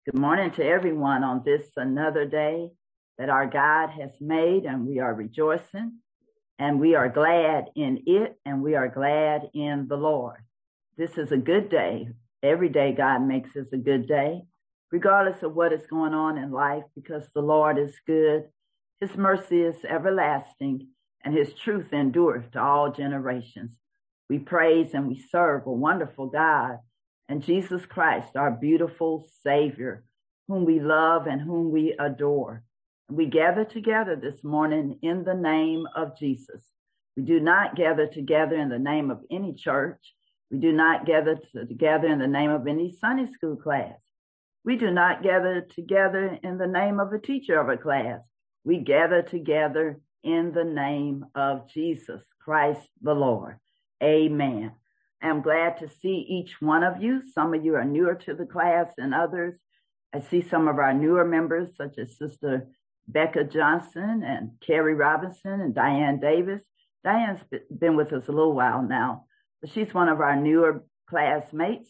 Good morning to everyone on this another day that our God has made, and we are rejoicing and we are glad in it, and we are glad in the Lord. This is a good day. Every day God makes us a good day, regardless of what is going on in life, because the Lord is good. His mercy is everlasting, and his truth endureth to all generations. We praise and we serve a wonderful God, and Jesus Christ, our beautiful Savior, whom we love and whom we adore. We gather together this morning in the name of Jesus. We do not gather together in the name of any church. We do not gather together in the name of any Sunday school class. We do not gather together in the name of a teacher of a class. We gather together in the name of Jesus Christ the Lord. Amen. I'm glad to see each one of you. Some of you are newer to the class than others. I see some of our newer members, such as Sister Becca Johnson and Carrie Robinson and Diane Davis. Diane's been with us a little while now, but she's one of our newer classmates.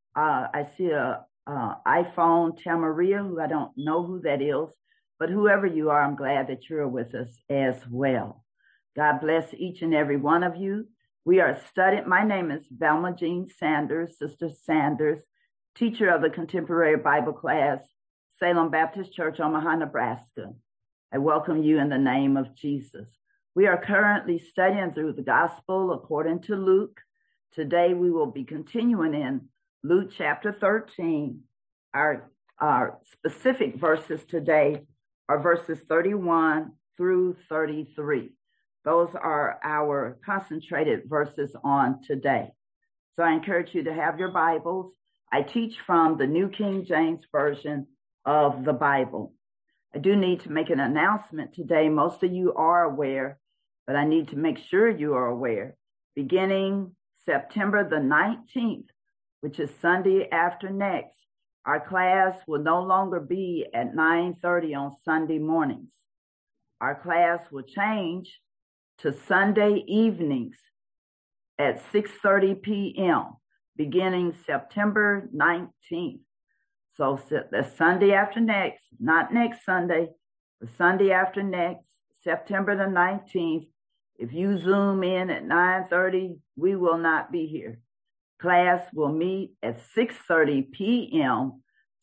I see a iPhone Tamaria, who I don't know who that is, but whoever you are, I'm glad that you're with us as well. God bless each and every one of you. We are studying. My name is Velma Jean Sanders, Sister Sanders, teacher of the Contemporary Bible class, Salem Baptist Church, Omaha, Nebraska. I welcome you in the name of Jesus. We are currently studying through the Gospel according to Luke. Today we will be continuing in Luke chapter 13. Our specific verses today are verses 31 through 33. Those are our concentrated verses on today. So I encourage you to have your Bibles. I teach from the New King James Version of the Bible. I do need to make an announcement today. Most of you are aware, but I need to make sure you are aware. Beginning September the 19th, which is Sunday after next, our class will no longer be at 9:30 on Sunday mornings. Our class will change to Sunday evenings at 6:30 p.m. beginning September 19th. So the Sunday after next, not next Sunday, the Sunday after next, September the 19th. If you Zoom in at 9:30, we will not be here. Class will meet at 6:30 p.m.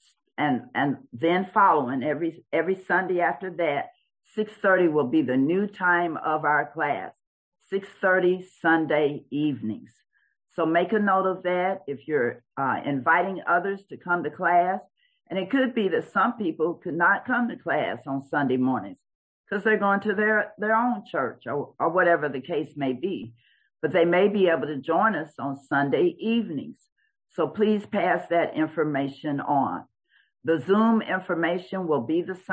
and then following every Sunday after that, 6:30 will be the new time of our class, 6:30 Sunday evenings. So make a note of that if you're inviting others to come to class. And it could be that some people could not come to class on Sunday mornings because they're going to their own church or whatever the case may be. But they may be able to join us on Sunday evenings. So please pass that information on. The Zoom information will be the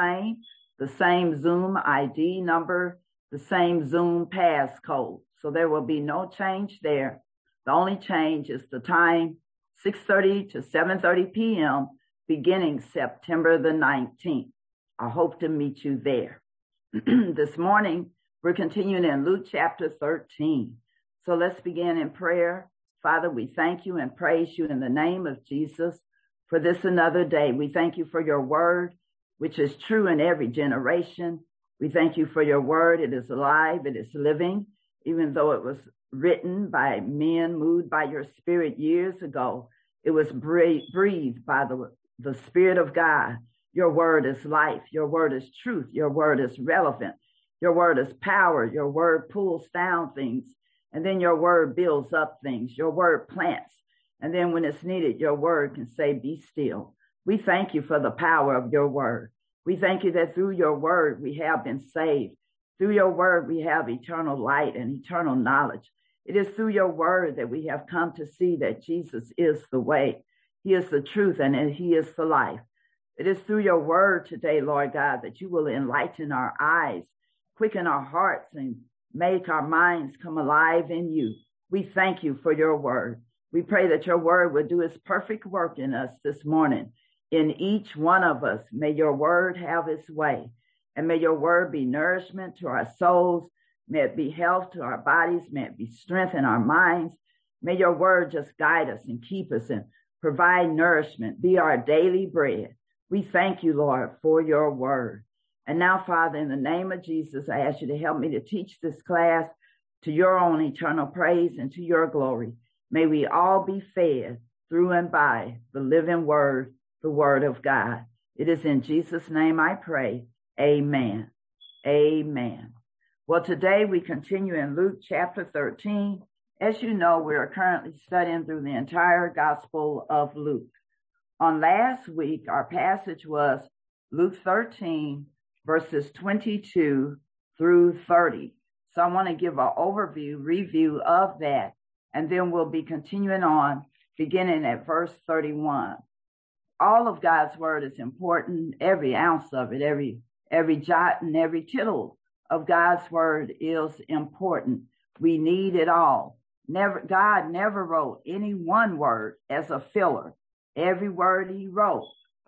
same Zoom ID number, the same Zoom passcode. So there will be no change there. The only change is the time, 6:30 to 7:30 p.m., beginning September the 19th. I hope to meet you there. This morning, we're continuing in Luke chapter 13. So let's begin in prayer. Father, we thank you and praise you in the name of Jesus for this another day. We thank you for your word, which is true in every generation. We thank you for your word. It is alive. It is living, even though it was written by men moved by your spirit years ago. It was breathed by the Spirit of God. Your word is life. Your word is truth. Your word is relevant. Your word is power. Your word pulls down things. And then your word builds up things. Your word plants. And then when it's needed, your word can say, be still. We thank you for the power of your word. We thank you that through your word, we have been saved. Through your word, we have eternal light and eternal knowledge. It is through your word that we have come to see that Jesus is the way. He is the truth and he is the life. It is through your word today, Lord God, that you will enlighten our eyes, quicken our hearts, and make our minds come alive in you. We thank you for your word. We pray that your word will do its perfect work in us this morning. In each one of us, may your word have its way. And may your word be nourishment to our souls. May it be health to our bodies. May it be strength in our minds. May your word just guide us and keep us and provide nourishment, be our daily bread. We thank you, Lord, for your word. And now, Father, in the name of Jesus, I ask you to help me to teach this class to your own eternal praise and to your glory. May we all be fed through and by the living word, the word of God. It is in Jesus' name I pray. Amen. Amen. Well, today we continue in Luke chapter 13. As you know, we are currently studying through the entire Gospel of Luke. On last week, our passage was Luke 13, verses 22 through 30. So I want to give an review of that, and then we'll be continuing on, beginning at verse 31. All of God's word is important. Every ounce of it, every jot and every tittle of God's word is important. We need it all. God never wrote any one word as a filler. Every word he wrote,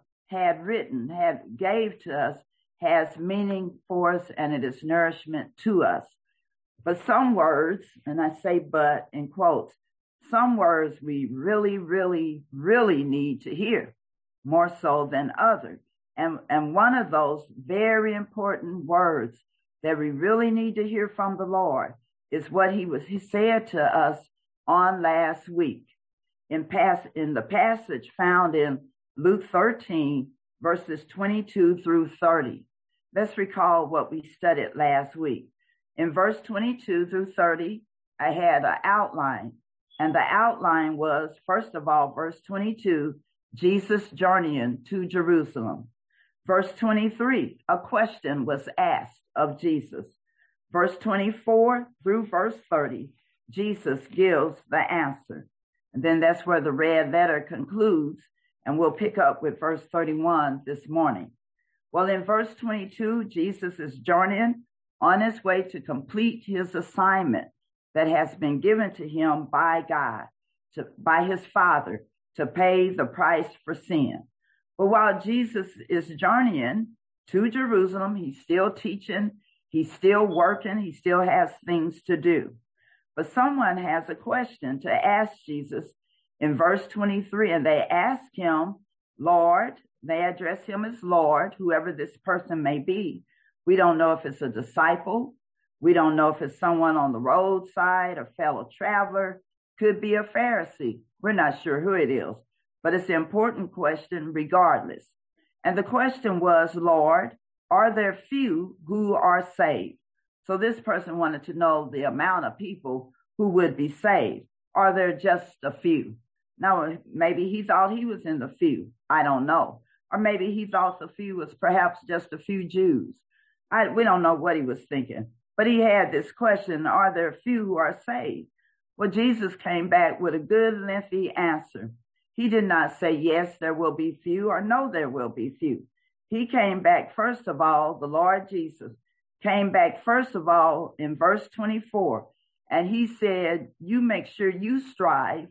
gave to us, has meaning for us, and it is nourishment to us. But some words, and I say but in quotes, some words we really, really, really need to hear, more so than others. And one of those very important words that we really need to hear from the Lord is what he said to us on last week in the passage found in Luke 13, verses 22 through 30. Let's recall what we studied last week. In verse 22 through 30, I had an outline, and the outline was, first of all, verse 22, Jesus journeying to Jerusalem. Verse 23, a question was asked of Jesus. Verse 24 through verse 30, Jesus gives the answer. And then that's where the red letter concludes, and we'll pick up with verse 31 this morning. Well, in verse 22, Jesus is journeying on his way to complete his assignment that has been given to him by God, by his Father, to pay the price for sin. But while Jesus is journeying to Jerusalem, he's still teaching, he's still working, he still has things to do. But someone has a question to ask Jesus in verse 23, and they ask him, Lord, they address him as Lord, whoever this person may be. We don't know if it's a disciple. We don't know if it's someone on the roadside, a fellow traveler, could be a Pharisee. We're not sure who it is, but it's an important question regardless. And the question was, Lord, are there few who are saved? So this person wanted to know the amount of people who would be saved. Are there just a few? Now, maybe he thought he was in the few. I don't know. Or maybe he thought the few was perhaps just a few Jews. We don't know what he was thinking. But he had this question, are there few who are saved? Well, Jesus came back with a good, lengthy answer. He did not say, yes, there will be few, or no, there will be few. He came back, first of all, the Lord Jesus came back, first of all, in verse 24. And he said, you make sure you strive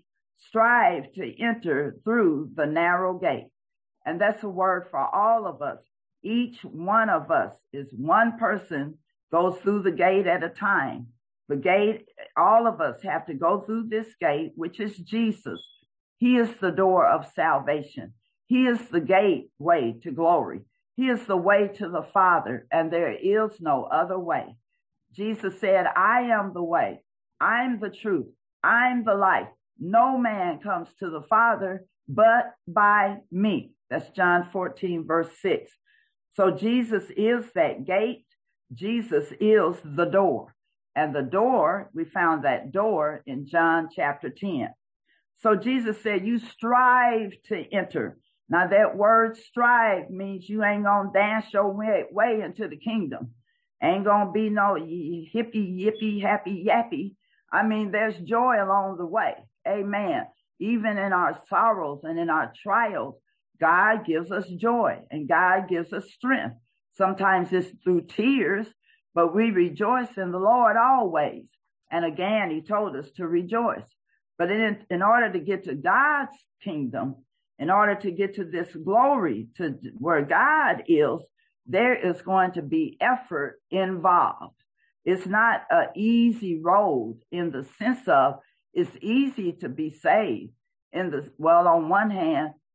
to enter through the narrow gate. And that's a word for all of us. Each one of us is one person goes through the gate at a time. The gate, all of us have to go through this gate, which is Jesus. He is the door of salvation. He is the gateway to glory. He is the way to the Father, and there is no other way. Jesus said, I am the way. I'm the truth. I'm the life. No man comes to the Father but by me. That's John 14, verse 6. So Jesus is that gate. Jesus is the door. And the door, we found that door in John chapter 10. So Jesus said, you strive to enter. Now that word strive means you ain't going to dance your way into the kingdom. Ain't going to be no hippie, yippie, happy, yappy. I mean, there's joy along the way. Amen. Even in our sorrows and in our trials, God gives us joy and God gives us strength. Sometimes it's through tears, but we rejoice in the Lord always. And again, he told us to rejoice. But in order to get to God's kingdom, in order to get to this glory, to where God is, there is going to be effort involved. It's not an easy road in the sense of it's easy to be saved. On one hand,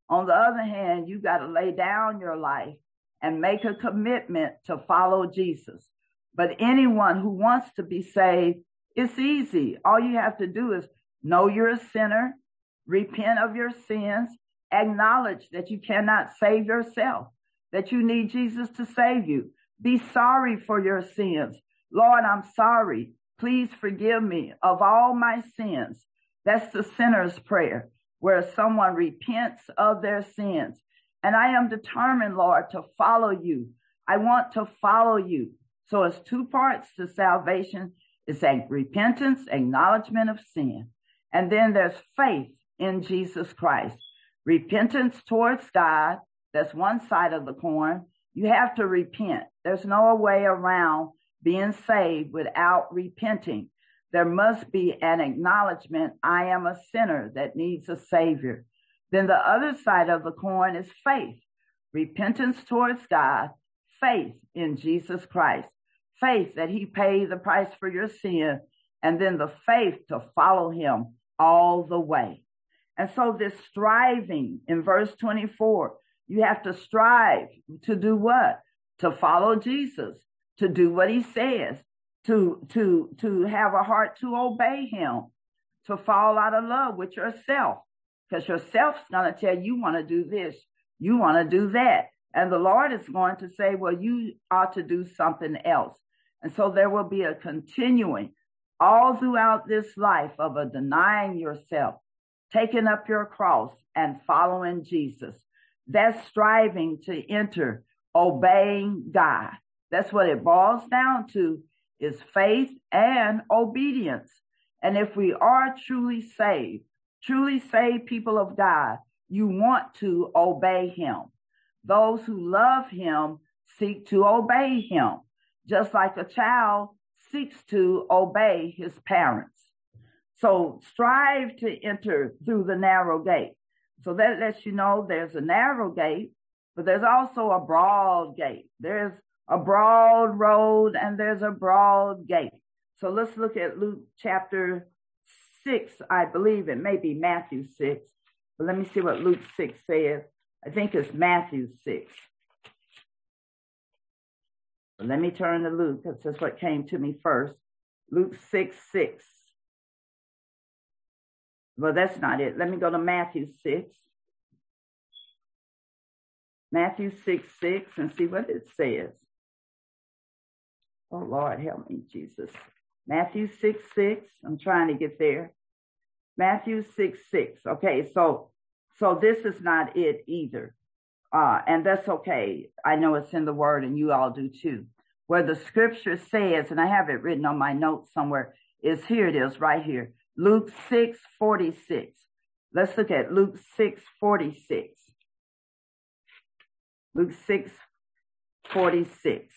On the other hand, you got to lay down your life and make a commitment to follow Jesus. But anyone who wants to be saved, it's easy. All you have to do is know you're a sinner, repent of your sins, acknowledge that you cannot save yourself, that you need Jesus to save you. Be sorry for your sins. Lord, I'm sorry. Please forgive me of all my sins. That's the sinner's prayer, where someone repents of their sins. And I am determined, Lord, to follow you. I want to follow you. So it's two parts to salvation. It's a repentance, acknowledgement of sin. And then there's faith in Jesus Christ. Repentance towards God, that's one side of the coin. You have to repent. There's no way around being saved without repenting. There must be an acknowledgement, I am a sinner that needs a Savior. Then the other side of the coin is faith. Repentance towards God, faith in Jesus Christ, faith that he paid the price for your sin, and then the faith to follow him all the way. And so this striving in verse 24, you have to strive to do what? To follow Jesus, to do what he says, to have a heart to obey him, to fall out of love with yourself, because yourself's going to tell you want to do this, you want to do that. And the Lord is going to say, well, you ought to do something else. And so there will be a continuing all throughout this life of a denying yourself, taking up your cross and following Jesus. That's striving to enter, obeying God. That's what it boils down to, is faith and obedience. And if we are truly saved people of God, you want to obey him. Those who love him seek to obey him, just like a child seeks to obey his parents. So strive to enter through the narrow gate. So that lets you know there's a narrow gate, but there's also a broad gate. There's a broad road and there's a broad gate. So let's look at Luke chapter 6. I believe it may be Matthew 6, but let me see what Luke 6 says. I think it's Matthew 6. But let me turn to Luke, because that's what came to me first. Luke 6:6. Well, that's not it. Let me go to Matthew 6. Matthew 6:6 and see what it says. Oh, Lord, help me, Jesus. Matthew 6:6. I'm trying to get there. Matthew 6:6. Okay, so this is not it either. And that's okay. I know it's in the word and you all do too. Where the scripture says, and I have it written on my notes somewhere, is here it is right here. Luke 6:46. Let's look at Luke 6:46. Luke 6:46.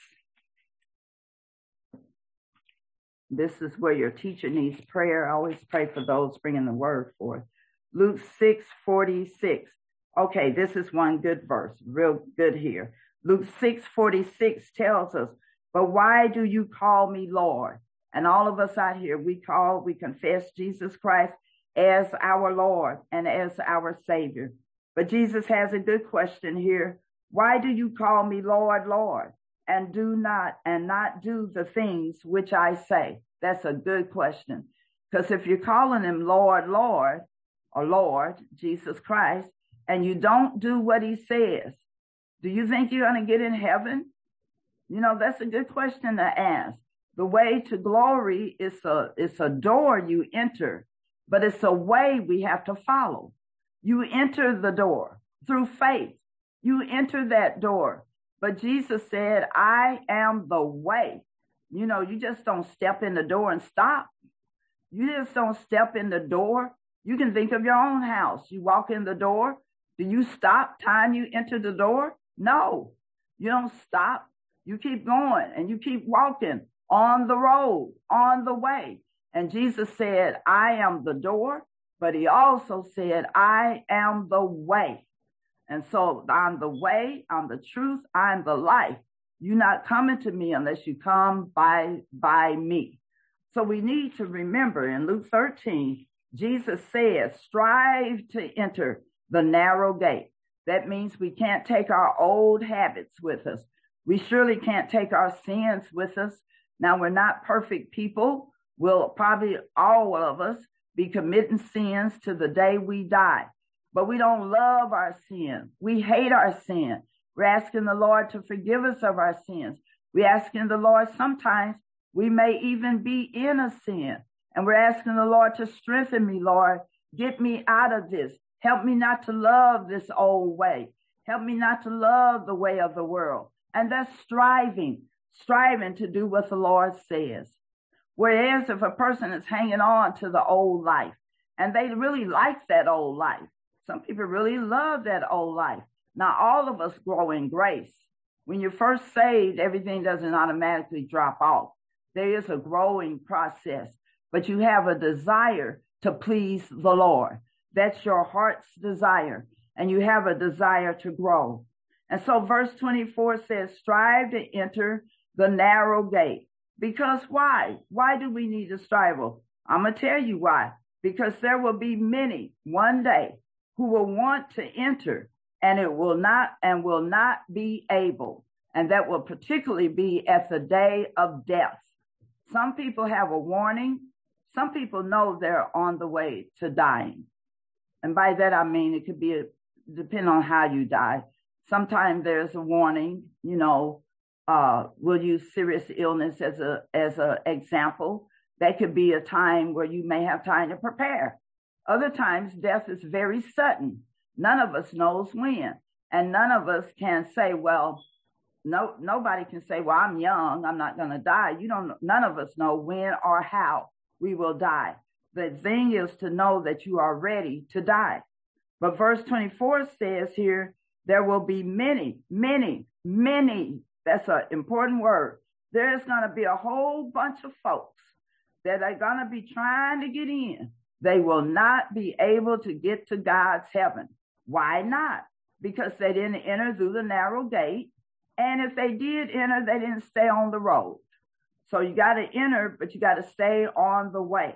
This is where your teacher needs prayer. I always pray for those bringing the word forth. Luke 6:46. Okay, this is one good verse, real good here. Luke 6:46 tells us, but why do you call me Lord? And all of us out here, we confess Jesus Christ as our Lord and as our Savior. But Jesus has a good question here. Why do you call me Lord, Lord, and not do the things which I say? That's a good question. Because if you're calling him Lord, Lord, or Lord, Jesus Christ, and you don't do what he says, do you think you're going to get in heaven? You know, that's a good question to ask. The way to glory is a door you enter, but it's a way we have to follow. You enter the door through faith. You enter that door. But Jesus said, I am the way. You know, you just don't step in the door and stop. You just don't step in the door. You can think of your own house. You walk in the door. Do you stop time you enter the door? No, you don't stop. You keep going and you keep walking on the road, on the way. And Jesus said, I am the door, but he also said, I am the way. And so I'm the way, I'm the truth, I'm the life. You're not coming to me unless you come by me. So we need to remember in Luke 13, Jesus says, strive to enter the narrow gate. That means we can't take our old habits with us. We surely can't take our sins with us. Now, we're not perfect people. We'll probably, all of us, be committing sins to the day we die. But we don't love our sin. We hate our sin. We're asking the Lord to forgive us of our sins. We're asking the Lord, sometimes we may even be in a sin. And we're asking the Lord to strengthen me, Lord. Get me out of this. Help me not to love this old way. Help me not to love the way of the world. And that's striving to do what the Lord says. Whereas if a person is hanging on to the old life, and they really like that old life, some people really love that old life. Now, all of us grow in grace. When you're first saved, everything doesn't automatically drop off. There is a growing process, but you have a desire to please the Lord. That's your heart's desire, and you have a desire to grow. And so verse 24 says, strive to enter the narrow gate. Because why? Why do we need to strive? I'm going to tell you why. Because there will be many one day who will want to enter, and will not be able. And that will particularly be at the day of death. Some people have a warning. Some people know they're on the way to dying. And by that, I mean, it could be depend on how you die. Sometimes there's a warning, we'll use serious illness as a example. That could be a time where you may have time to prepare. Other times, death is very sudden. None of us knows when. And none of us can say, nobody can say, I'm young, I'm not going to die. None of us know when or how we will die. The thing is to know that you are ready to die. But verse 24 says here, there will be many. That's an important word. There is going to be a whole bunch of folks that are going to be trying to get in. They will not be able to get to God's heaven. Why not? Because they didn't enter through the narrow gate. And if they did enter, they didn't stay on the road. So you got to enter, but you got to stay on the way.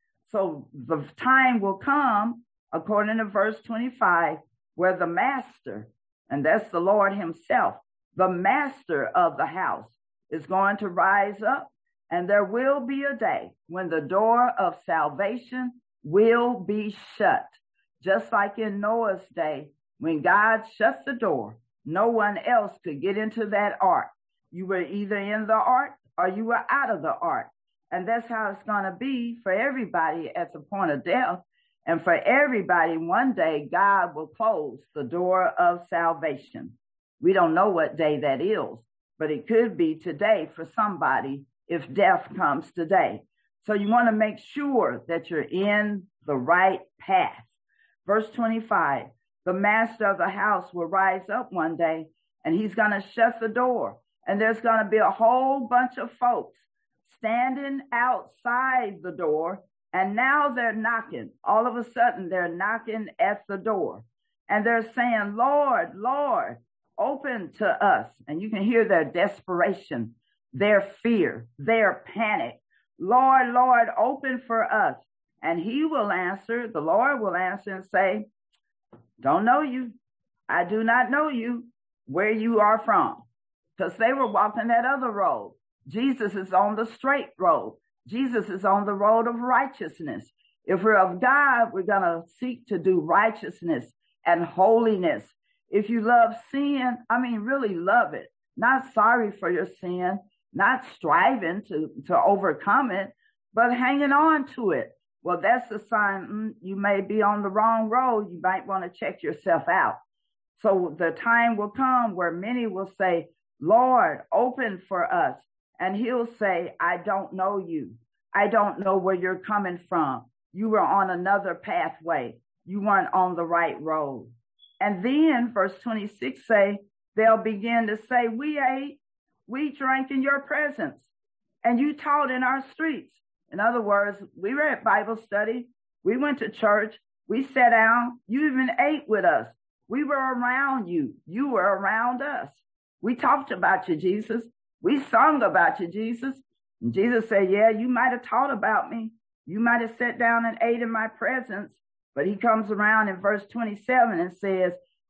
So the time will come, according to verse 25, where the master, and that's the Lord himself, the master of the house, is going to rise up. And there will be a day when the door of salvation will be shut. Just like in Noah's day, when God shut the door, no one else could get into that ark. You were either in the ark or you were out of the ark. And that's how it's going to be for everybody at the point of death. And for everybody, one day, God will close the door of salvation. We don't know what day that is, but it could be today for somebody if death comes today. So you want to make sure that you're in the right path. Verse 25, the master of the house will rise up one day, and he's going to shut the door. And there's going to be a whole bunch of folks standing outside the door, and now they're knocking. All of a sudden, they're knocking at the door, and they're saying, Lord, Lord, open to us. And you can hear their desperation, their fear, their panic. Lord, Lord, open for us. And he will answer, the Lord will answer and say, don't know you. I do not know you, where you are from. Because they were walking that other road. Jesus is on the straight road. Jesus is on the road of righteousness. If we're of God, we're going to seek to do righteousness and holiness. If you love sin, really love it. Not sorry for your sin, not striving to overcome it, but hanging on to it. Well, that's a sign you may be on the wrong road. You might want to check yourself out. So the time will come where many will say, Lord, open for us. And he'll say, I don't know you. I don't know where you're coming from. You were on another pathway. You weren't on the right road. And then verse 26 say, they'll begin to say, we ate, we drank in your presence, and you taught in our streets. In other words, we were at Bible study. We went to church. We sat down. You even ate with us. We were around you. You were around us. We talked about you, Jesus. We sung about you, Jesus. And Jesus said, yeah, you might have taught about me. You might have sat down and ate in my presence. But he comes around in verse 27 and says,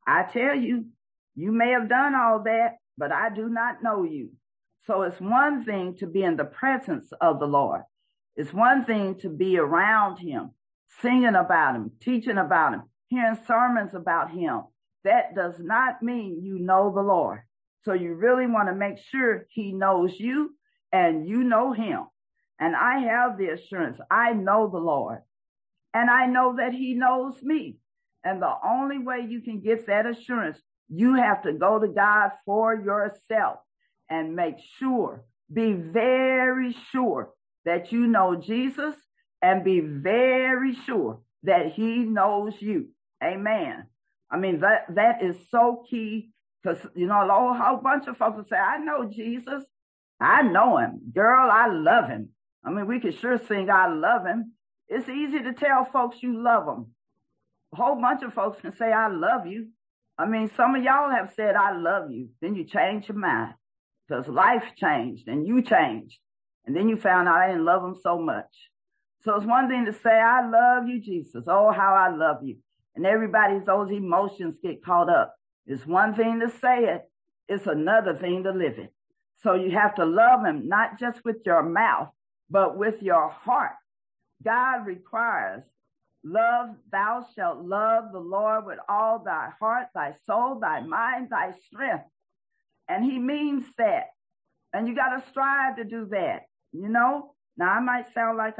I tell you, you may have done all that, but I do not know you. So it's one thing to be in the presence of the Lord. It's one thing to be around him, singing about him, teaching about him, hearing sermons about him. That does not mean you know the Lord. So you really want to make sure he knows you and you know him. And I have the assurance I know the Lord, and I know that he knows me. And the only way you can get that assurance, you have to go to God for yourself and make sure, be very sure that you know Jesus, and be very sure that he knows you. Amen. I mean, that is so key, because, you know, a whole bunch of folks will say, I know Jesus. I know him. Girl, I love him. I mean, we can sure sing, I love him. It's easy to tell folks you love them. A whole bunch of folks can say, I love you. I mean, some of y'all have said, I love you. Then you change your mind, because life changed and you changed. And then you found out I didn't love them so much. So it's one thing to say, I love you, Jesus. Oh, how I love you. And everybody's, those emotions get caught up. It's one thing to say it. It's another thing to live it. So you have to love him, not just with your mouth, but with your heart. God requires love. Thou shalt love the Lord with all thy heart, thy soul, thy mind, thy strength. And he means that. And you got to strive to do that. You know, now I might sound like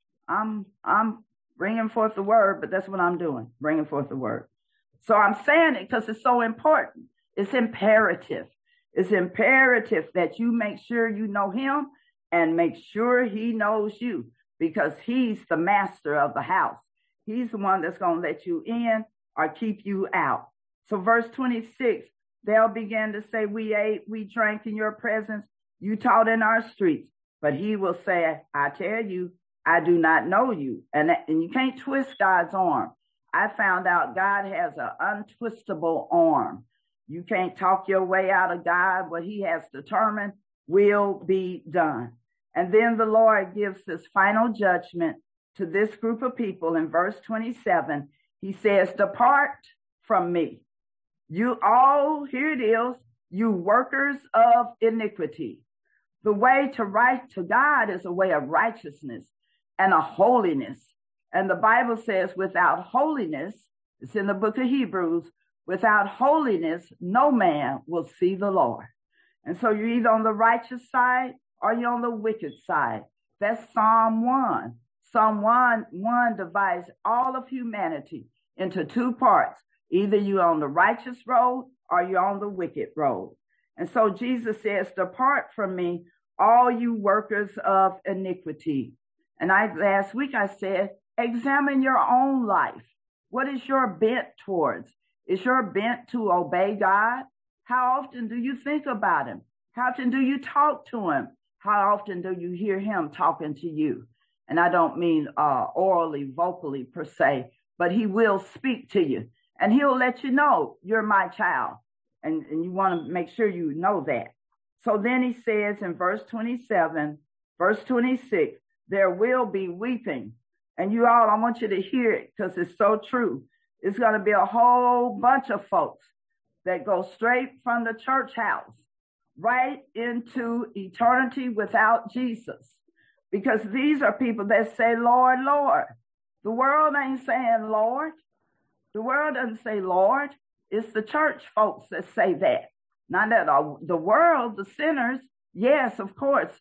I'm bringing forth the word, but that's what I'm doing, bringing forth the word. So I'm saying it because it's so important. It's imperative. It's imperative that you make sure you know him and make sure he knows you, because he's the master of the house. He's the one that's going to let you in or keep you out. So verse 26, they'll begin to say, we ate, we drank in your presence, you taught in our streets. But he will say, I tell you, I do not know you. And you can't twist God's arm. I found out God has an untwistable arm. You can't talk your way out of God. What he has determined will be done. And then the Lord gives this final judgment to this group of people in verse 27. He says, depart from me. You all, here it is, you workers of iniquity. The way to God is a way of righteousness and a holiness. And the Bible says without holiness, it's in the book of Hebrews, without holiness, no man will see the Lord. And so you're either on the righteous side or you're on the wicked side. That's Psalm 1. Psalm 1 divides all of humanity into two parts. Either you're on the righteous road or you're on the wicked road. And so Jesus says, depart from me, all you workers of iniquity. And last week I said, examine your own life. What is your bent towards? Is your bent to obey God? How often do you think about him? How often do you talk to him? How often do you hear him talking to you? And I don't mean orally, vocally per se, but he will speak to you. And he'll let you know you're my child. And you want to make sure you know that. So then he says in verse 27, verse 26, there will be weeping. And you all, I want you to hear it because it's so true. It's going to be a whole bunch of folks that go straight from the church house right into eternity without Jesus. Because these are people that say, Lord, Lord. The world ain't saying Lord. The world doesn't say Lord. It's the church folks that say that. Not that the world, the sinners, yes, of course,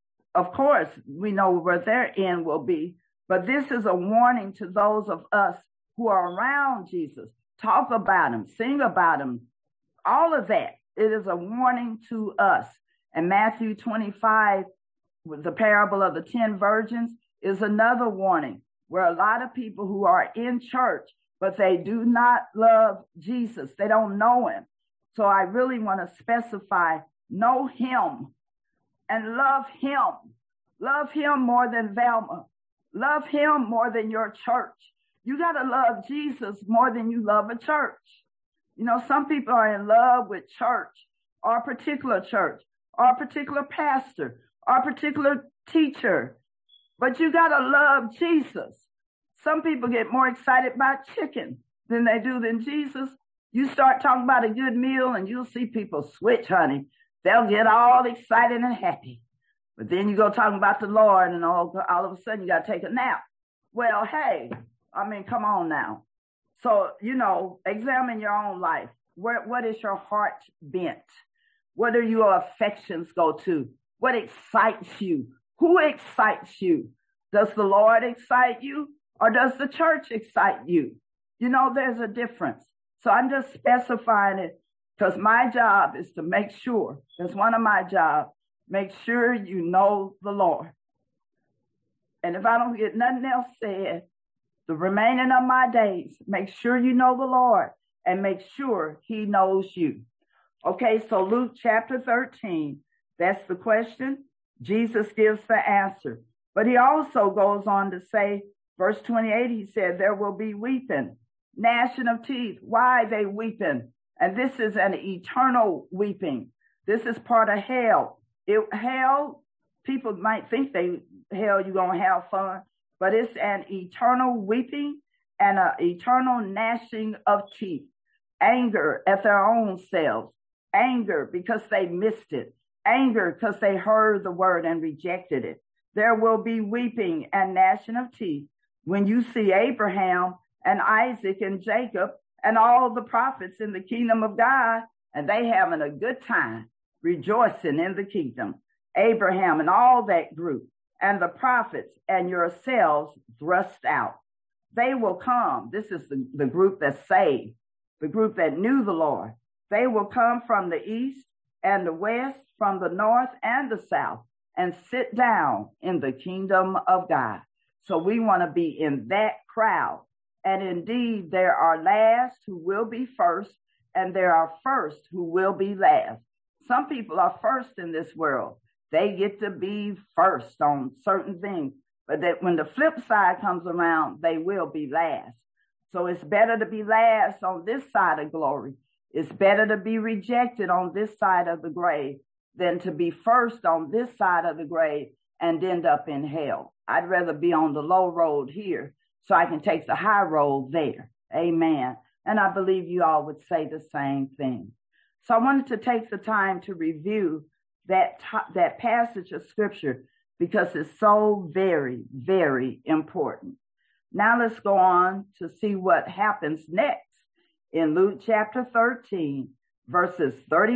we know where their end will be. But this is a warning to those of us who are around Jesus. Talk about him, sing about him, all of that. It is a warning to us. And Matthew 25, with the parable of the 10 virgins, is another warning where a lot of people who are in church, but they do not love Jesus. They don't know him. So I really want to specify, know him and love him. Love him more than Velma. Love him more than your church. You got to love Jesus more than you love a church. You know, some people are in love with church or a particular church or a particular pastor or a particular teacher, but you got to love Jesus. Some people get more excited about chicken than they do than Jesus. You start talking about a good meal and you'll see people switch, honey. They'll get all excited and happy. But then you go talking about the Lord and all of a sudden you got to take a nap. Well, hey, I mean, come on now. So, examine your own life. What is your heart bent? What do your affections go to? What excites you? Who excites you? Does the Lord excite you or does the church excite you? There's a difference. So I'm just specifying it because my job is to make sure, that's one of my jobs, make sure you know the Lord. And if I don't get nothing else said, the remaining of my days, make sure you know the Lord and make sure he knows you. Okay, so Luke chapter 13, that's the question. Jesus gives the answer. But he also goes on to say, verse 28, he said, there will be weeping, gnashing of teeth. Why they weeping? And this is an eternal weeping. This is part of hell. Hell, people might think hell, you're going to have fun, but it's an eternal weeping and an eternal gnashing of teeth. Anger at their own selves. Anger because they missed it. Anger because they heard the word and rejected it. There will be weeping and gnashing of teeth when you see Abraham and Isaac and Jacob and all the prophets in the kingdom of God, and they having a good time, rejoicing in the kingdom. Abraham and all that group, and the prophets and yourselves thrust out. They will come. This is the group that's saved, the group that knew the Lord. They will come from the east and the west, from the north and the south, and sit down in the kingdom of God. So we want to be in that crowd. And indeed, there are last who will be first, and there are first who will be last. Some people are first in this world. They get to be first on certain things. But that when the flip side comes around, they will be last. So it's better to be last on this side of glory. It's better to be rejected on this side of the grave than to be first on this side of the grave and end up in hell. I'd rather be on the low road here so I can take the high road there. Amen. And I believe you all would say the same thing. So I wanted to take the time to review that passage of scripture because it's so very, very important. Now let's go on to see what happens next in Luke chapter 13, verses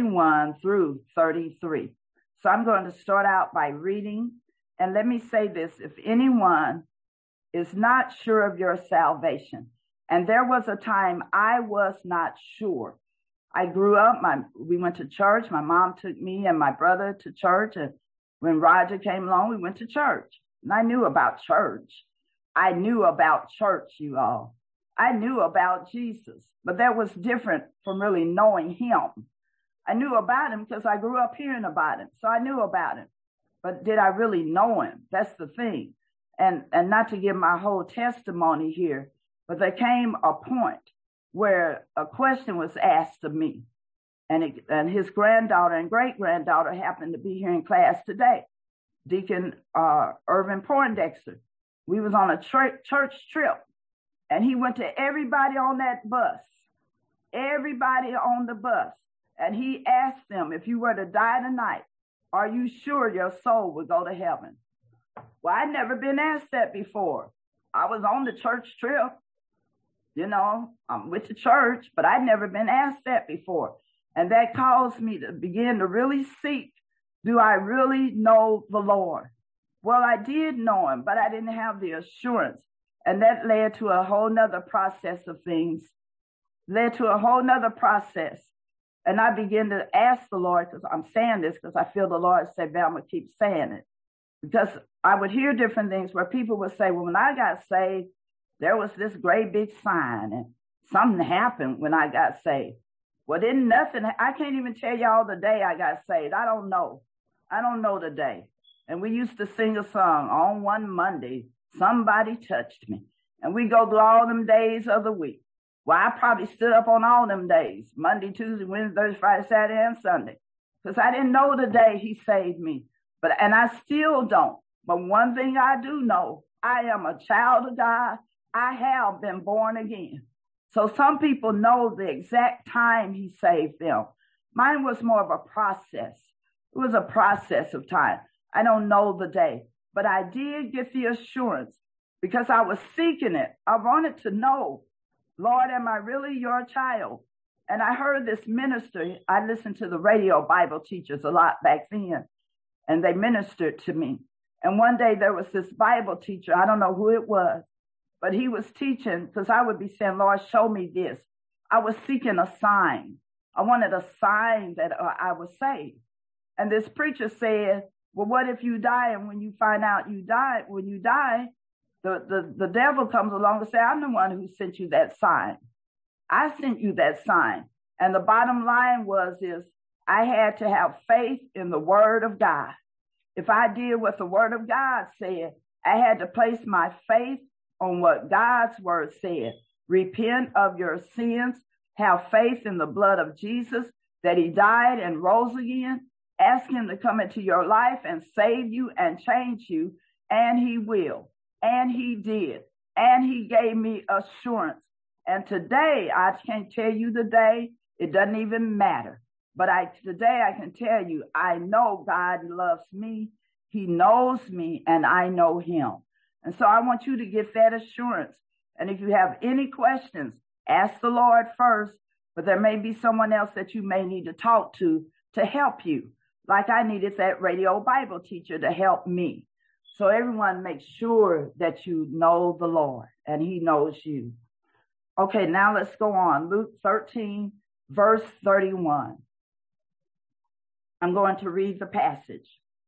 31 through 33. So I'm going to start out by reading. And let me say this, if anyone is not sure of your salvation, and there was a time I was not sure. I grew up, we went to church. My mom took me and my brother to church. And when Roger came along, we went to church. And I knew about church. I knew about church, you all. I knew about Jesus, but that was different from really knowing him. I knew about him because I grew up hearing about him. So I knew about him. But did I really know him? That's the thing. And not to give my whole testimony here, but there came a point where a question was asked of me. And his granddaughter and great-granddaughter happened to be here in class today. Deacon Irvin Poindexter. We was on a church trip. And he went to everybody on that bus. Everybody on the bus. And he asked them, if you were to die tonight, are you sure your soul would go to heaven? Well, I'd never been asked that before. I was on the church trip. I'm with the church, but I'd never been asked that before. And that caused me to begin to really seek, do I really know the Lord? Well, I did know him, but I didn't have the assurance. And that led to a whole nother process of things, led to a whole nother process. And I began to ask the Lord, because I'm saying this because I feel the Lord said, Velma, keep saying it. Because I would hear different things where people would say, well, when I got saved, there was this great big sign and something happened when I got saved. Well, didn't nothing, I can't even tell y'all the day I got saved. I don't know. I don't know the day. And we used to sing a song on one Monday, somebody touched me. And we go through all them days of the week. Well, I probably stood up on all them days, Monday, Tuesday, Wednesday, Thursday, Friday, Saturday, and Sunday, because I didn't know the day he saved me. And I still don't. But one thing I do know, I am a child of God. I have been born again. So some people know the exact time he saved them. Mine was more of a process. It was a process of time. I don't know the day, but I did get the assurance because I was seeking it. I wanted to know, Lord, am I really your child? And I heard this minister. I listened to the radio Bible teachers a lot back then, and they ministered to me. And one day there was this Bible teacher. I don't know who it was, but he was teaching because I would be saying, Lord, show me this. I was seeking a sign. I wanted a sign that I was saved. And this preacher said, well, what if you die? And when you find out you died, when you die, the devil comes along and says, I'm the one who sent you that sign. I sent you that sign. And the bottom line is I had to have faith in the word of God. If I did what the word of God said, I had to place my faith on what God's word said. Repent of your sins. Have faith in the blood of Jesus, that he died and rose again. Ask him to come into your life and save you and change you. And he will. And he did. And he gave me assurance. And today, I can't tell you the day. It doesn't even matter. But today I can tell you, I know God loves me. He knows me and I know him. And so I want you to get that assurance. And if you have any questions, ask the Lord first. But there may be someone else that you may need to talk to help you. Like I needed that radio Bible teacher to help me. So everyone make sure that you know the Lord and he knows you. Okay, now let's go on. Luke 13, verse 31. I'm going to read the passage.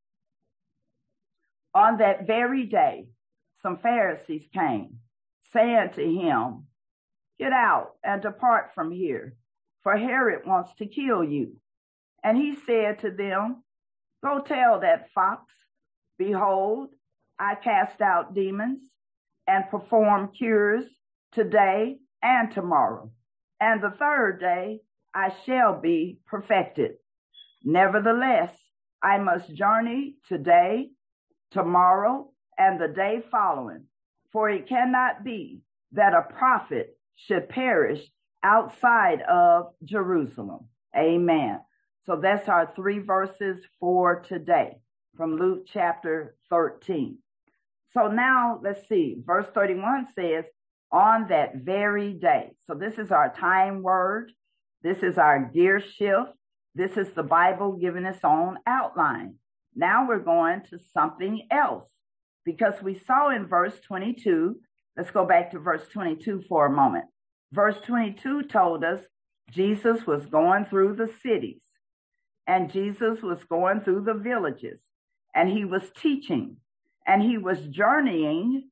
On that very day, some Pharisees came, saying to him, get out and depart from here, for Herod wants to kill you. And he said to them, go tell that fox, behold, I cast out demons and perform cures today and tomorrow, and the third day I shall be perfected. Nevertheless, I must journey today, tomorrow, and the day following, for it cannot be that a prophet should perish outside of Jerusalem. Amen. So that's our 3 verses for today from Luke chapter 13. So now let's see. Verse 31 says, on that very day. So this is our time word. This is our gear shift. This is the Bible giving its own outline. Now we're going to something else because we saw in verse 22. Let's go back to verse 22 for a moment. Verse 22 told us Jesus was going through the cities and Jesus was going through the villages and he was teaching and he was journeying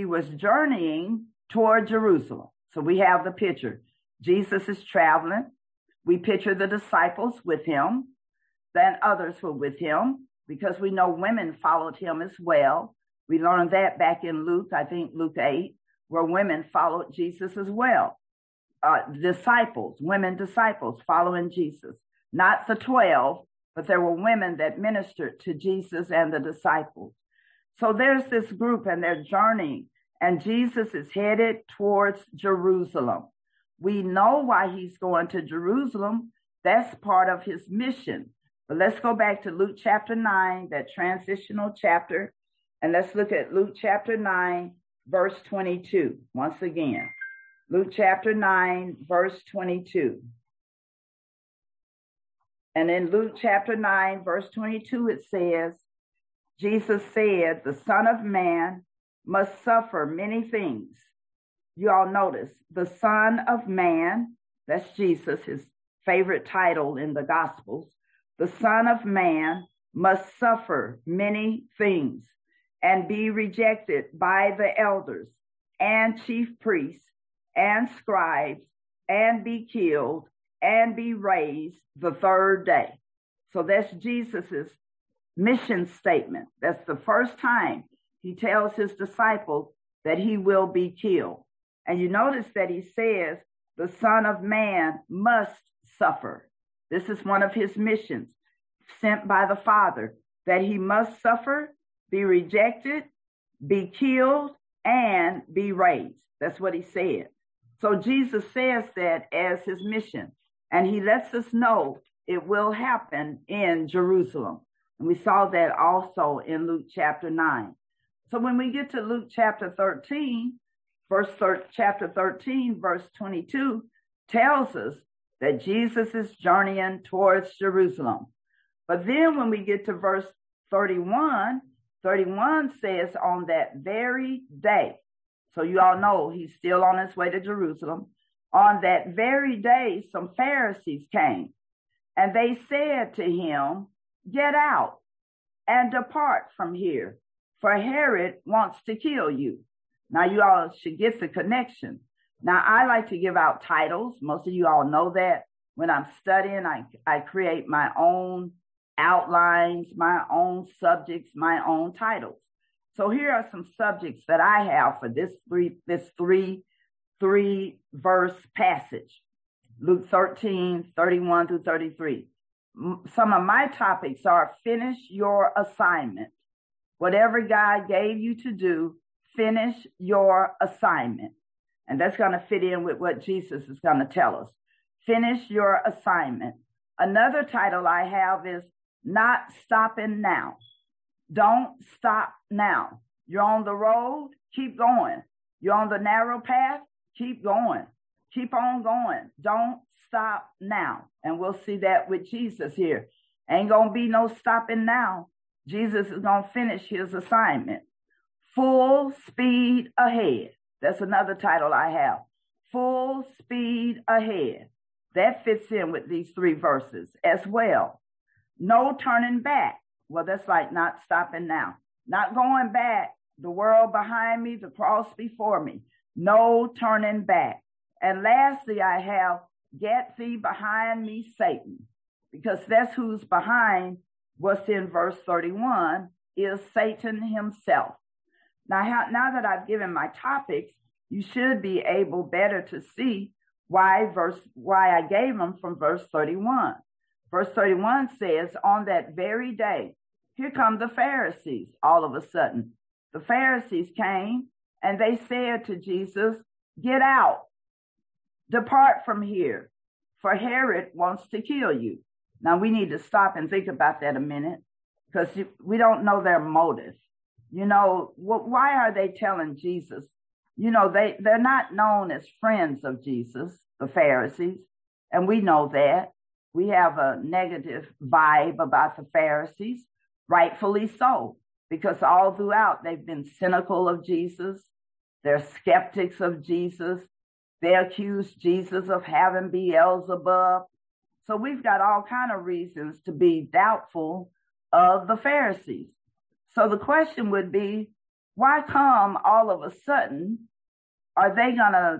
toward Jerusalem. So we have the picture. Jesus is traveling. We picture the disciples with him. Then others were with him because we know women followed him as well. We learned that back in Luke, I think Luke 8, where women followed Jesus as well. Women disciples following Jesus. Not the 12, but there were women that ministered to Jesus and the disciples. So there's this group and they're journeying. And Jesus is headed towards Jerusalem. We know why he's going to Jerusalem. That's part of his mission. But let's go back to Luke chapter 9, that transitional chapter. And let's look at Luke chapter 9, verse 22. Once again, Luke chapter 9, verse 22. And in Luke chapter 9, verse 22, it says, Jesus said, the Son of Man must suffer many things. You all notice the Son of Man, that's Jesus, his favorite title in the Gospels. The Son of Man must suffer many things and be rejected by the elders and chief priests and scribes and be killed and be raised the third day. So that's Jesus's mission statement. That's the first time he tells his disciples that he will be killed. And you notice that he says the Son of Man must suffer. This is one of his missions sent by the Father, that he must suffer, be rejected, be killed, and be raised. That's what he said. So Jesus says that as his mission, and he lets us know it will happen in Jerusalem. And we saw that also in Luke chapter 9. So when we get to Luke chapter 13, chapter 13, verse 22 tells us that Jesus is journeying towards Jerusalem. But then when we get to verse 31, 31 says on that very day, so you all know he's still on his way to Jerusalem. On that very day, some Pharisees came, and they said to him, "Get out and depart from here, for Herod wants to kill you." Now, you all should get the connection. Now, I like to give out titles. Most of you all know that. When I'm studying, I create my own outlines, my own subjects, my own titles. So here are some subjects that I have for this three verse passage. Luke 13, 31 through 33. Some of my topics are: finish your assignment. Whatever God gave you to do, finish your assignment. And that's going to fit in with what Jesus is going to tell us. Finish your assignment. Another title I have is Not Stopping Now. Don't stop now. You're on the road, keep going. You're on the narrow path, keep going. Keep on going. Don't stop now. And we'll see that with Jesus here. Ain't going to be no stopping now. Jesus is going to finish his assignment. Full speed ahead. That's another title I have. Full speed ahead. That fits in with these three verses as well. No turning back. Well, that's like not stopping now. Not going back. The world behind me, the cross before me. No turning back. And lastly, I have get thee behind me, Satan, because that's who's behind what's in verse 31 is Satan himself. Now that I've given my topics, you should be able better to see why I gave them from verse 31. Verse 31 says, on that very day, here come the Pharisees all of a sudden. The Pharisees came and they said to Jesus, "Get out, depart from here, for Herod wants to kill you." Now we need to stop and think about that a minute, because we don't know their motive. You know, why are they telling Jesus? You know, they're not known as friends of Jesus, the Pharisees, and we know that. We have a negative vibe about the Pharisees, rightfully so, because all throughout they've been cynical of Jesus. They're skeptics of Jesus. They accuse Jesus of having Beelzebub. So we've got all kind of reasons to be doubtful of the Pharisees. So the question would be, why come all of a sudden are they going to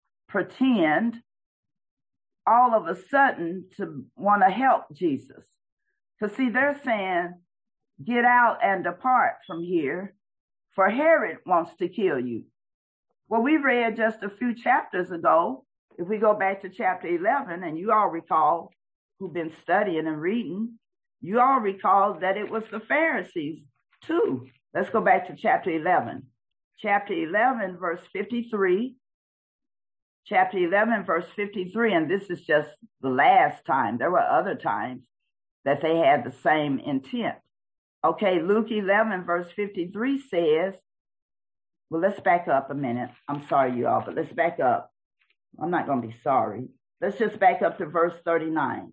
pretend all of a sudden to want to help Jesus? Because see, they're saying, get out and depart from here, for Herod wants to kill you. Well, we read just a few chapters ago, if we go back to chapter 11, and you all recall, who've been studying and reading, you all recall that it was the Pharisees too. Let's go back to chapter 11. Chapter 11, verse 53. Chapter 11, verse 53, and this is just the last time. There were other times that they had the same intent. Okay, Luke 11, verse 53 says, well, let's back up a minute. I'm sorry, you all, but let's back up. I'm not going to be sorry. Let's just back up to verse 39.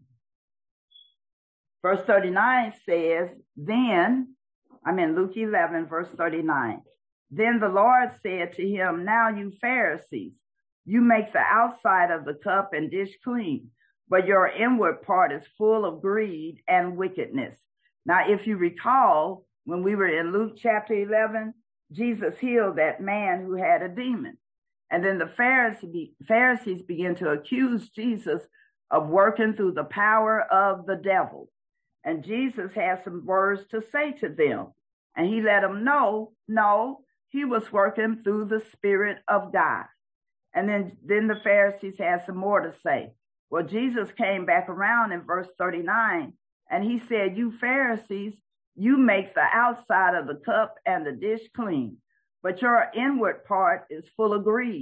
Verse 39 says, then, I'm in Luke 11, verse 39. Then the Lord said to him, now you Pharisees, you make the outside of the cup and dish clean, but your inward part is full of greed and wickedness. Now, if you recall, when we were in Luke chapter 11, Jesus healed that man who had a demon. And then the Pharisees began to accuse Jesus of working through the power of the devil. And Jesus had some words to say to them. And he let them know, no, he was working through the Spirit of God. And then the Pharisees had some more to say. Well, Jesus came back around in verse 39, and he said, you Pharisees, you make the outside of the cup and the dish clean, but your inward part is full of greed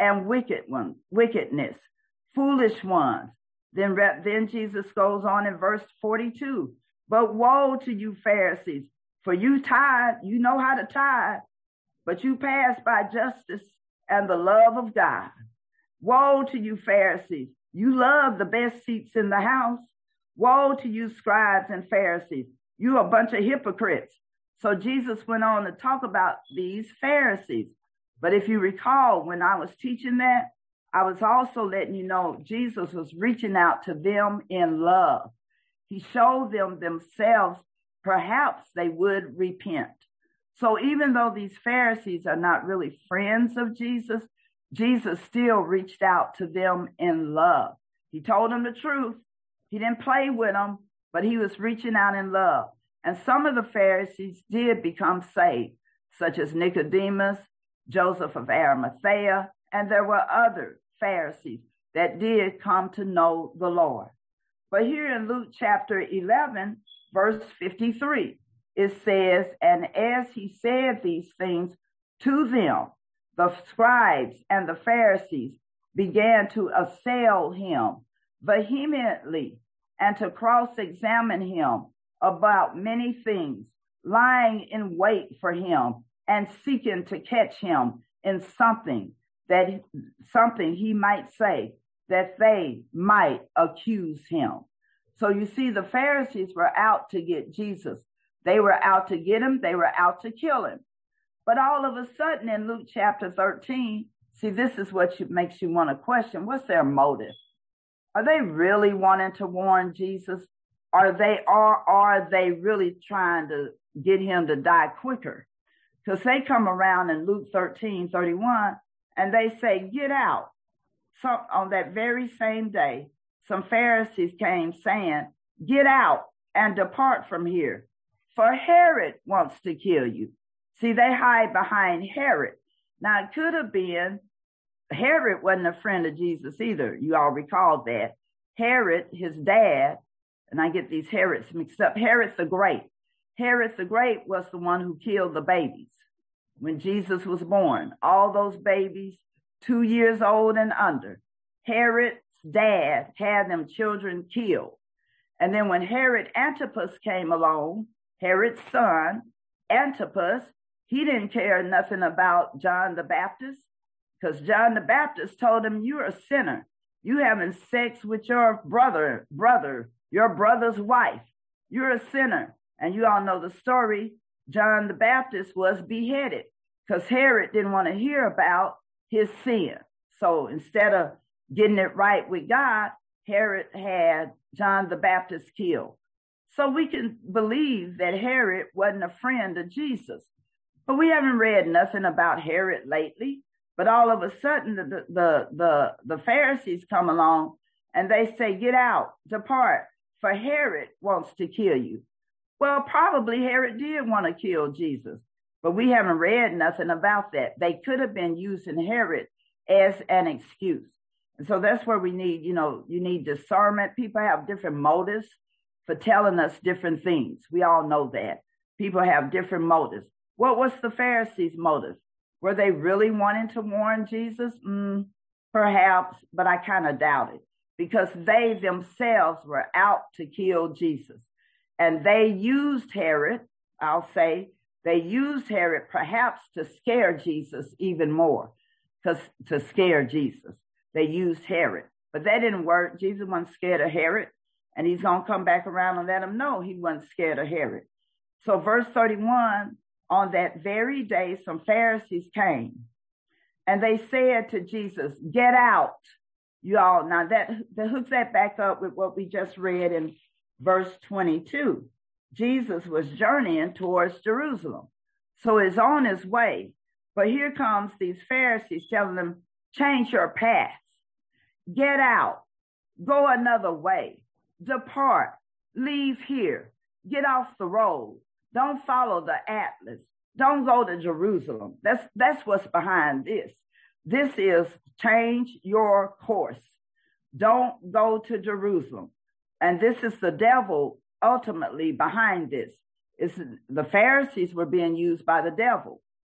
and wickedness, foolish ones. Then Jesus goes on in verse 42. But woe to you, Pharisees, for you tithe, you know how to tithe, but you pass by justice and the love of God. Woe to you, Pharisees, you love the best seats in the house. Woe to you, scribes and Pharisees, you a bunch of hypocrites. So Jesus went on to talk about these Pharisees. But if you recall, when I was teaching that, I was also letting you know Jesus was reaching out to them in love. He showed them themselves, perhaps they would repent. So even though these Pharisees are not really friends of Jesus, Jesus still reached out to them in love. He told them the truth. He didn't play with them, but he was reaching out in love. And some of the Pharisees did become saved, such as Nicodemus, Joseph of Arimathea, and there were other Pharisees that did come to know the Lord. But here in Luke chapter 11, verse 53, it says, and as he said these things to them, the scribes and the Pharisees began to assail him vehemently and to cross-examine him about many things, lying in wait for him and seeking to catch him in something he might say, that they might accuse him. So you see, the Pharisees were out to get Jesus. They were out to get him. They were out to kill him. But all of a sudden in Luke chapter 13, see, this is what makes you want to question, what's their motive? Are they really wanting to warn Jesus? Are they really trying to get him to die quicker? Because they come around in Luke 13:31 and they say, get out. So on that very same day, some Pharisees came saying, get out and depart from here, for Herod wants to kill you. See, they hide behind Herod. Now, it could have been, Herod wasn't a friend of Jesus either. You all recall that. Herod, his dad, and I get these Herods mixed up, Herod the Great. Herod the Great was the one who killed the babies when Jesus was born. All those babies, 2 years old and under. Herod's dad had them children killed. And then when Herod Antipas came along, Herod's son, Antipas, he didn't care nothing about John the Baptist, because John the Baptist told him, you're a sinner. You having sex with your brother, your brother's wife. You're a sinner. And you all know the story. John the Baptist was beheaded because Herod didn't want to hear about his sin. So instead of getting it right with God, Herod had John the Baptist killed. So we can believe that Herod wasn't a friend of Jesus. But we haven't read nothing about Herod lately. But all of a sudden, the Pharisees come along and they say, get out, depart, for Herod wants to kill you. Well, probably Herod did want to kill Jesus, but we haven't read nothing about that. They could have been using Herod as an excuse. And so that's where we need, you need discernment. People have different motives for telling us different things. We all know that. People have different motives. What was the Pharisees' motive? Were they really wanting to warn Jesus? Perhaps, but I kind of doubt it, because they themselves were out to kill Jesus. And they used Herod, I'll say, they used Herod perhaps to scare Jesus even more, because to scare Jesus. They used Herod, but that didn't work. Jesus wasn't scared of Herod, and he's going to come back around and let him know he wasn't scared of Herod. So verse 31, on that very day, some Pharisees came, and they said to Jesus, get out, you all. Now that hooks that back up with what we just read in verse 22. Jesus was journeying towards Jerusalem, so he's on his way. But here comes these Pharisees telling them, change your path, get out, go another way, depart, leave here, get off the road, don't follow the Atlas, don't go to Jerusalem. That's what's behind this. This is change your course. Don't go to Jerusalem. And this is the devil ultimately behind this. The Pharisees were being used by the devil.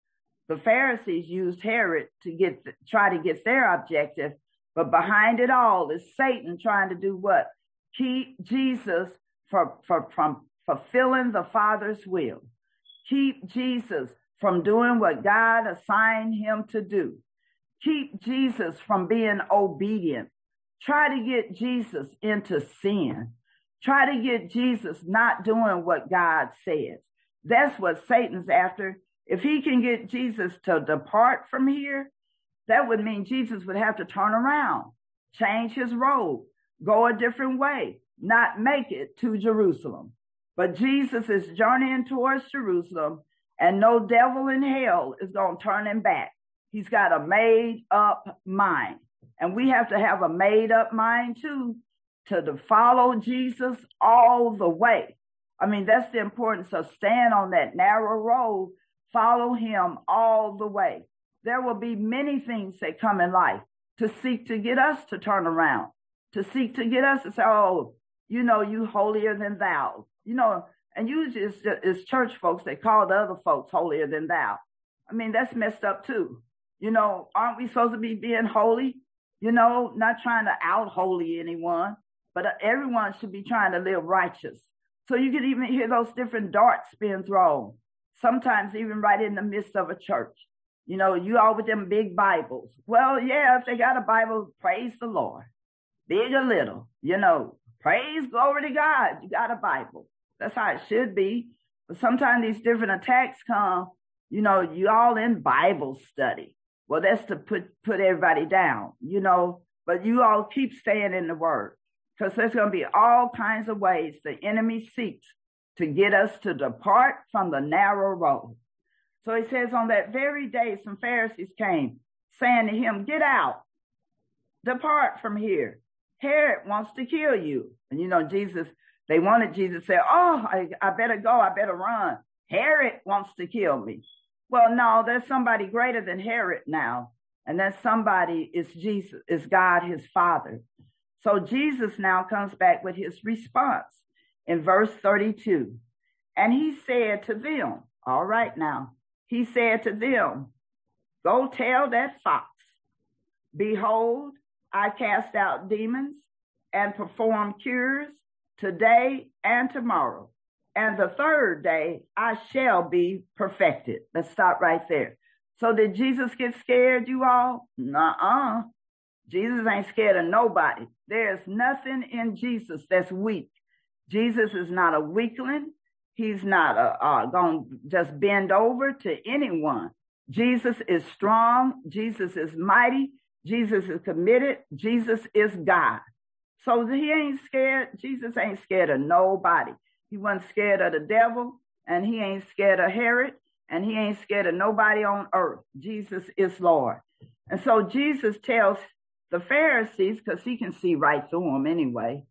The Pharisees used Herod to try to get their objective, but behind it all is Satan trying to do what? Keep Jesus from fulfilling the Father's will. Keep Jesus from doing what God assigned him to do. Keep Jesus from being obedient. Try to get Jesus into sin. Try to get Jesus not doing what God says. That's what Satan's after. If he can get Jesus to depart from here, that would mean Jesus would have to turn around, change his road, go a different way, not make it to Jerusalem. But Jesus is journeying towards Jerusalem, and no devil in hell is going to turn him back. He's got a made up mind. And we have to have a made up mind too, to follow Jesus all the way. I mean, that's the importance of staying on that narrow road. Follow him all the way. There will be many things that come in life to seek to get us to turn around, to seek to get us to say, oh, you know, you holier than thou, you know, and usually it's church folks that call the other folks holier than thou. I mean, that's messed up too. You know, aren't we supposed to be being holy? You know, not trying to out holy anyone, but everyone should be trying to live righteous. So you can even hear those different darts being thrown, sometimes even right in the midst of a church. You know, you all with them big Bibles. Well, yeah, if they got a Bible, praise the Lord. Big or little, you know, praise, glory to God. You got a Bible. That's how it should be. But sometimes these different attacks come, you know, you all in Bible study. Well, that's to put everybody down, you know, but you all keep staying in the word, because there's going to be all kinds of ways the enemy seeks to get us to depart from the narrow road. So he says, on that very day, some Pharisees came saying to him, get out, depart from here. Herod wants to kill you. And, you know, they wanted Jesus to say, oh, I better go. I better run. Herod wants to kill me. Well, no, there's somebody greater than Herod now. And that somebody is Jesus, is God, his Father. So Jesus now comes back with his response in verse 32. And he said to them, all right now, he said to them, go tell that fox, behold, I cast out demons and perform cures today and tomorrow. And the third day I shall be perfected. Let's stop right there. So did Jesus get scared, you all? Nuh-uh. Jesus ain't scared of nobody. There's nothing in Jesus that's weak. Jesus is not a weakling. He's not going to just bend over to anyone. Jesus is strong. Jesus is mighty. Jesus is committed. Jesus is God. So he ain't scared. Jesus ain't scared of nobody. He wasn't scared of the devil, and he ain't scared of Herod, and he ain't scared of nobody on earth. Jesus is Lord. And so Jesus tells the Pharisees, because he can see right through them anyway,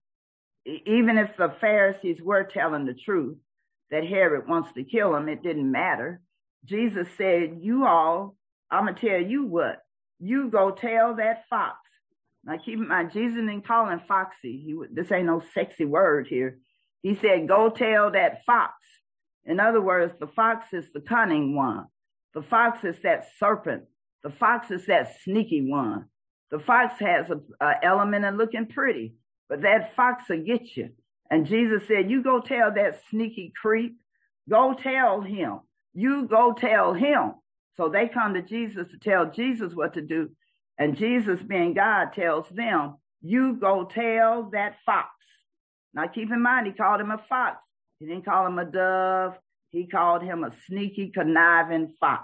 even if the Pharisees were telling the truth, that Herod wants to kill him, it didn't matter. Jesus said, you all, I'm going to tell you what, you go tell that fox. Now keep in mind, Jesus didn't call him foxy. This ain't no sexy word here. He said, go tell that fox. In other words, the fox is the cunning one. The fox is that serpent. The fox is that sneaky one. The fox has an element of looking pretty, but that fox will get you. And Jesus said, you go tell that sneaky creep, go tell him. You go tell him. So they come to Jesus to tell Jesus what to do. And Jesus, being God, tells them, you go tell that fox. Now keep in mind, he called him a fox. He didn't call him a dove. He called him a sneaky, conniving fox.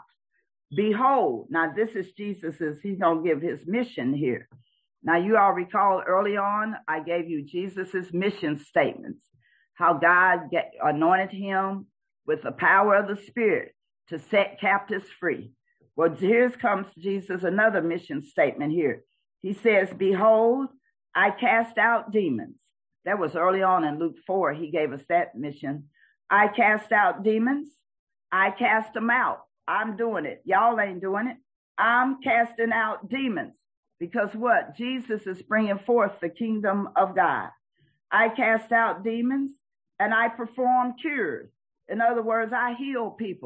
Behold, now this is Jesus's, he's going to give his mission here. Now you all recall early on, I gave you Jesus's mission statements, how God anointed him with the power of the Spirit to set captives free. Well, here comes Jesus, another mission statement here. He says, behold, I cast out demons. That was early on in Luke 4. He gave us that mission. I cast out demons. I cast them out. I'm doing it. Y'all ain't doing it. I'm casting out demons. Because what? Jesus is bringing forth the kingdom of God. I cast out demons and I perform cures. In other words, I heal people.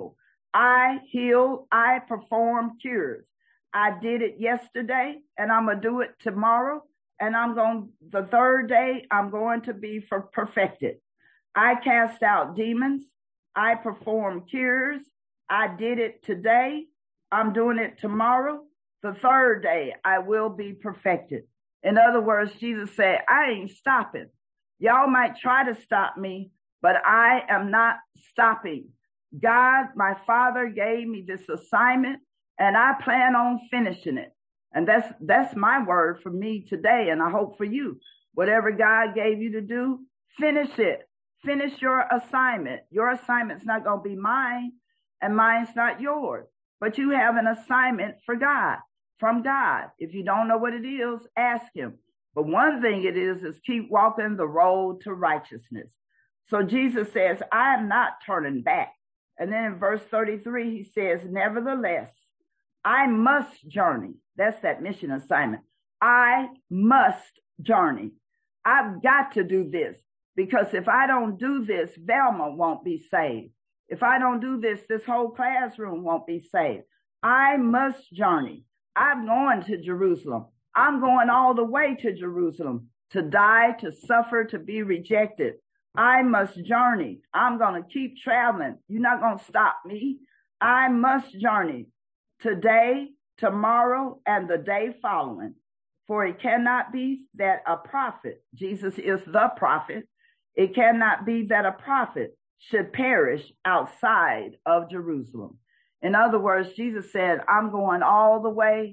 I heal, I perform cures. I did it yesterday and I'm going to do it tomorrow. And the third day, I'm going to be perfected. I cast out demons. I perform cures. I did it today. I'm doing it tomorrow. The third day, I will be perfected. In other words, Jesus said, I ain't stopping. Y'all might try to stop me, but I am not stopping. God, my Father, gave me this assignment, and I plan on finishing it. And that's my word for me today, and I hope for you. Whatever God gave you to do, finish it. Finish your assignment. Your assignment's not going to be mine, and mine's not yours. But you have an assignment from God. If you don't know what it is, ask him. But one thing it is keep walking the road to righteousness. So Jesus says, I am not turning back. And then in verse 33, he says, nevertheless, I must journey. That's that mission assignment. I must journey. I've got to do this, because if I don't do this, Velma won't be saved. If I don't do this, this whole classroom won't be saved. I must journey. I'm going to Jerusalem. I'm going all the way to Jerusalem to die, to suffer, to be rejected. I must journey. I'm going to keep traveling. You're not going to stop me. I must journey today, tomorrow, and the day following. For it cannot be that a prophet, Jesus is the prophet, it cannot be that a prophet should perish outside of Jerusalem. In other words, Jesus said, I'm going all the way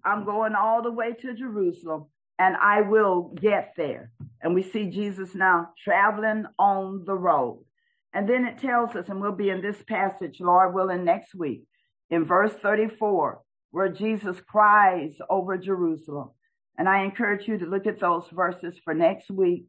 to Jerusalem, and I will get there. And we see Jesus now traveling on the road. And then it tells us, and we'll be in this passage, Lord willing, next week, in verse 34, where Jesus cries over Jerusalem. And I encourage you to look at those verses for next week,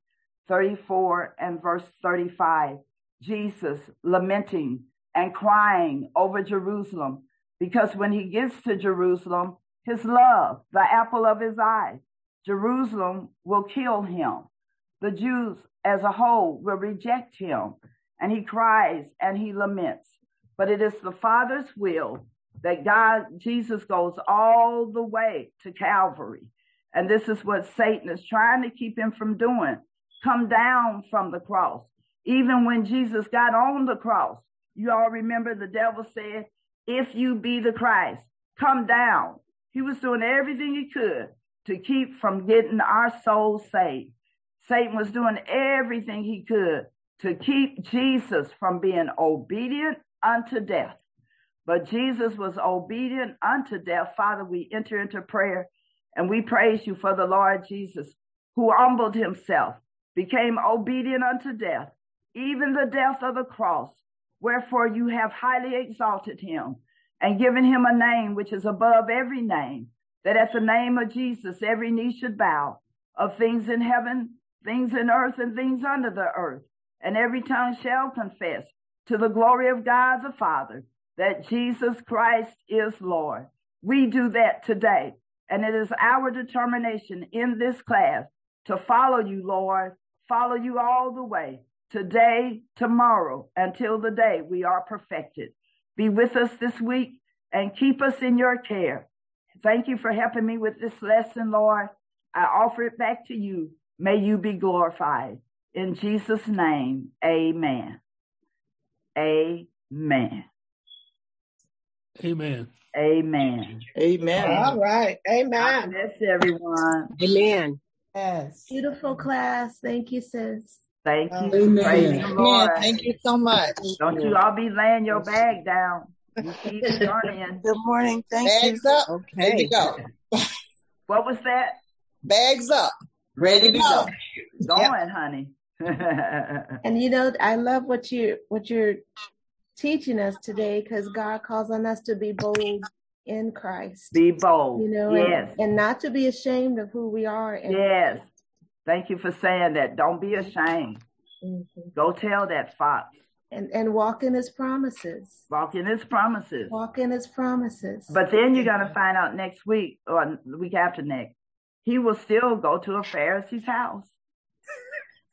34 and verse 35. Jesus lamenting and crying over Jerusalem, because when he gets to Jerusalem, his love, the apple of his eye, Jerusalem will kill him. The Jews as a whole will reject him, and he cries and he laments. But it is the Father's will that Jesus goes all the way to Calvary. And this is what Satan is trying to keep him from doing. Come down from the cross. Even when Jesus got on the cross, you all remember the devil said, if you be the Christ, come down. He was doing everything he could to keep from getting our souls saved. Satan was doing everything he could to keep Jesus from being obedient unto death. But Jesus was obedient unto death. Father, we enter into prayer and we praise you for the Lord Jesus, who humbled himself, became obedient unto death, even the death of the cross. Wherefore you have highly exalted him and given him a name which is above every name, that at the name of Jesus every knee should bow, of things in heaven, things in earth, and things under the earth. And every tongue shall confess to the glory of God the Father that Jesus Christ is Lord. We do that today. And it is our determination in this class to follow you, Lord, follow you all the way, today, tomorrow, until the day we are perfected. Be with us this week and keep us in your care. Thank you for helping me with this lesson, Lord. I offer it back to you. May you be glorified. In Jesus' name, amen. Amen. Amen. Amen. Amen. All right. Amen. God bless everyone. Amen. Yes. Beautiful class. Thank you, sis. Thank you. Amen. Praise the Lord. Thank you so much. Don't you all be laying your bag down. You keep journeying. Good morning. Thank Bags you. up. Okay. Ready to go. What was that? Bags up. Ready to go. Yep. Going, honey. And I love what you're teaching us today, because God calls on us to be bold in Christ. Be bold. Yes. Yes. And not to be ashamed of who we are. Yes. Thank you for saying that. Don't be ashamed. Mm-hmm. Go tell that fox. And walk in his promises. Walk in his promises. Walk in his promises. But then you're going to find out next week or the week after next, he will still go to a Pharisee's house.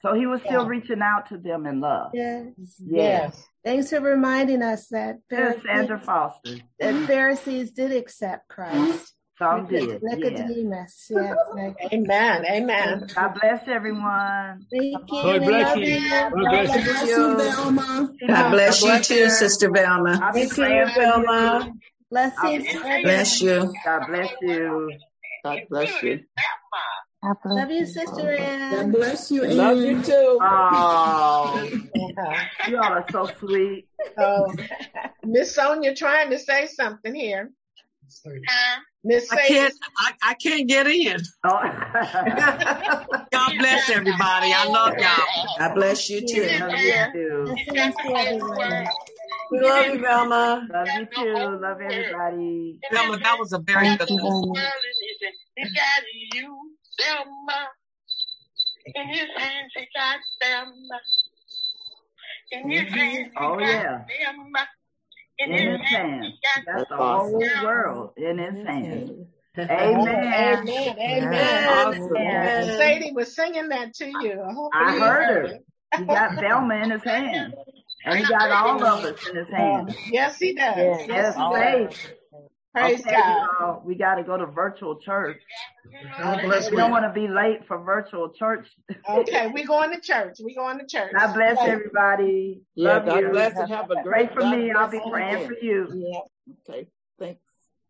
So he was still reaching out to them in love. Yes. Yes. Thanks for reminding us that There's Sandra Foster. Pharisees did accept Christ. Some did. Yeah. Nicodemus. Yes. Amen. Amen. God bless everyone. Thank you. God We bless love you. you. God bless you. God bless you too, Sister Velma. I'll be Thank you, praying for Velma. you. Blessings. to everyone. Bless you. God bless you. God bless you. Love you, Sister Ann. God bless you, Ann. Love you too. Oh, you all are so sweet. Miss Sonia trying to say something here. Miss Sadie. I can't get in. Oh. God bless everybody. I love y'all. God bless you too. Love you too. Blessings to everyone. We love you, Velma. Love you too. Love everybody. Velma, that was a very good one. He got you, Selma. In his hands, he got Selma. In his hands, Oh, he got yeah. Selma. In his hands. he got That's the whole world in his hands. Amen. Amen. Amen. Awesome. Amen. Sadie was singing that to you. I heard her. He got Velma in his hand. And he got all of us in his hand. Yes, he does. Yes, he does. faith. Praise Okay, God. y'all, we got to go to virtual church. God bless We don't want to be late for virtual church. Okay, we going to church. We going to church. God bless everybody. Yeah, Love God you. bless and have a Pray great for me. I'll be praying for you. Yeah. Okay, thanks.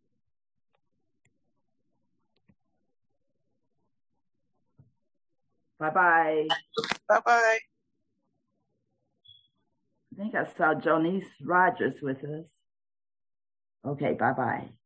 Bye-bye. Bye-bye. I think I saw Jonice Rogers with us. Okay, bye-bye.